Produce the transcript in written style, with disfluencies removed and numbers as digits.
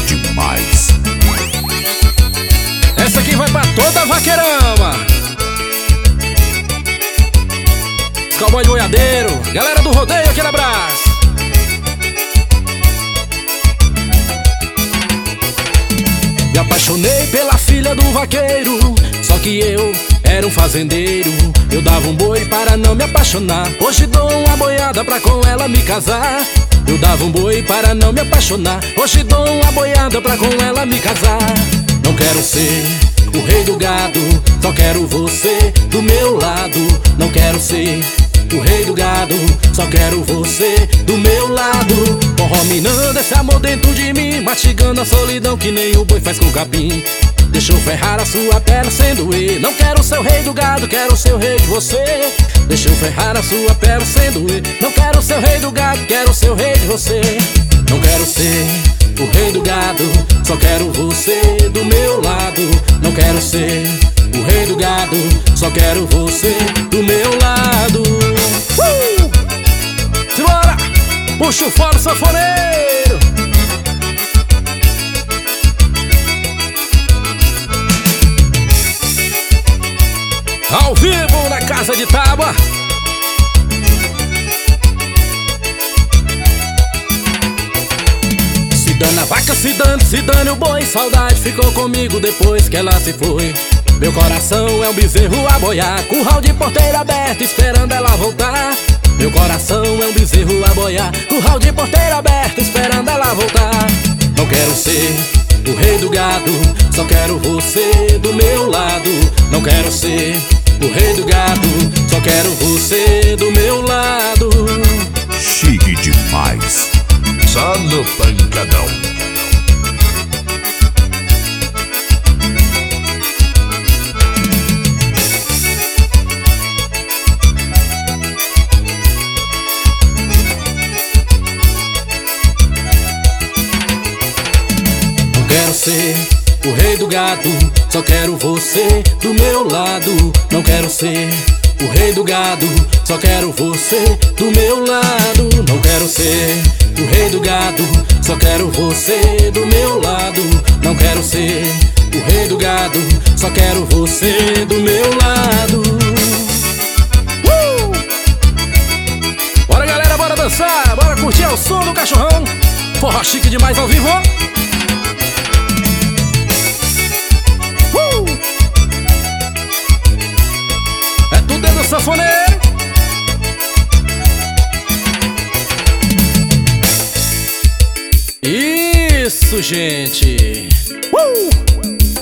demais. Essa aqui vai pra toda a vaqueirama. Os cowboy de boiadeiro, galera do rodeio, aquele abraço. Me apaixonei pela filha do vaqueiro, só que eu era um fazendeiro. Eu dava um boi para não me apaixonar. Hoje dou uma boiada pra com ela me casar. Eu dava um boi para não me apaixonar. Hoje dou uma boiada pra com ela me casar. Não quero ser o rei do gado, só quero você do meu lado. Não quero ser o rei do gado, só quero você do meu lado. Corrominando esse amor dentro de mim, mastigando a solidão que nem o boi faz com o capim. Deixa eu ferrar a sua perna sem doer. Não quero ser o rei do gado, quero ser o rei de você. Deixa eu ferrar a sua perna sem doer. Não quero ser o rei do gado, quero ser o rei de você. Não quero ser o rei do gado, só quero você do meu lado. Não quero ser o rei do gado, só quero você do meu lado. Simbora! Puxa o fora, sanfoneiro! Ao vivo na Casa de Tábua. Se dane a vaca, se dane o boi. Saudade ficou comigo depois que ela se foi. Meu coração é um bezerro a boiar, curral de porteira aberta esperando ela voltar. Meu coração é um bezerro a boiar, curral de porteira aberta esperando ela voltar. Não quero ser o rei do gado, só quero você do meu lado. Não quero ser o rei do gado, só quero você do meu lado. Chique demais. Só no pancadão. Não quero ser o rei do gado, só quero você do meu lado. Não quero ser o rei do gado, só quero você do meu lado. Não quero ser o rei do gado, só quero você do meu lado. Não quero ser o rei do gado, só quero você do meu lado. Bora galera, bora dançar, bora curtir o som do cachorrão. Forró chique demais ao vivo. É tudo dentro do sanfoneiro. Isso, gente.